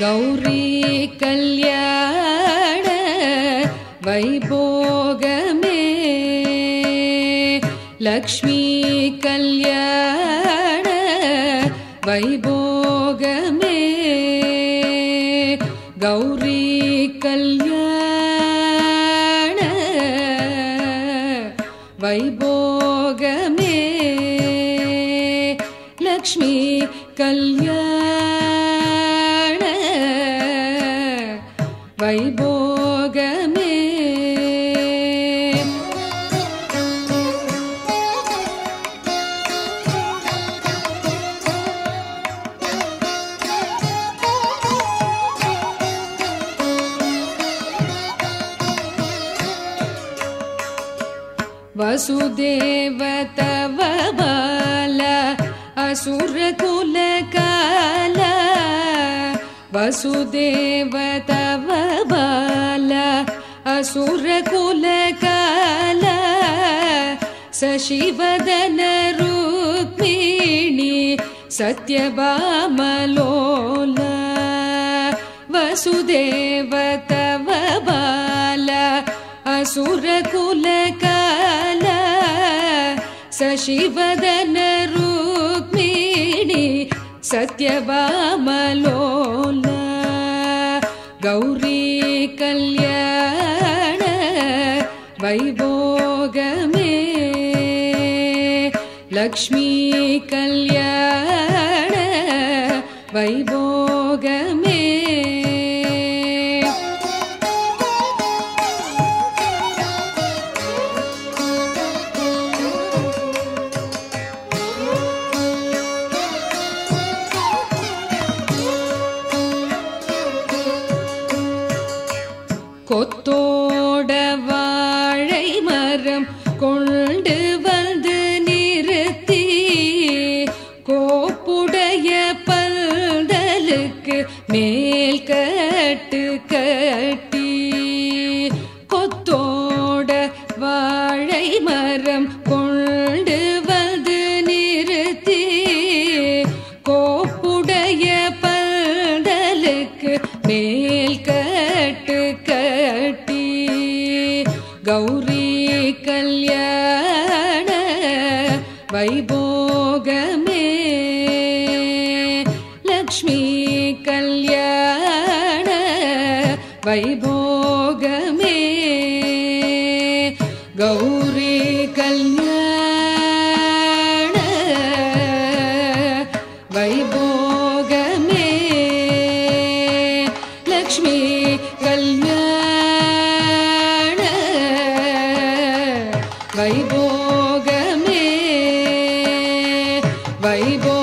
கௌரி கல்யாண வைபோகமே லக்ஷ்மி கல்யாண வைபோகமே கௌரி கல்யாண வைபோகமே லக்ஷ்மி கல்யாண வைபோகமே वसुदेव तव बाल असुरकुल काल वसुदेव तव बाल असुरकुल काल शशिवदन रुक्मिणी सत्यभामलोल वसुदेव तव बाल असुरकुल काल शशिवदन रुक्मिणी सत्यभामलोल गौरी कल्याण वैभोगमे लक्ष्मी कल्याण वैभोगमे கொத்தோட வாழை மரம் கொண்டு வந்து நிறுத்தி கோப்புடைய பந்தலுக்கு மேல் கட்டு கட்டி கொத்தோட வாழை மரம் கொண்டு வந்து நிறுத்தி கோப்புடைய பந்தலுக்கு மேல் கட்டு கட்டி கௌரி கல்யாண வைபோகமே லக்ஷ்மி கல்யாண வைபோகமே கௌரி கல்யாண வைபோகமே லக்ஷ்மி கல்யாண வைபோகமே வைபோ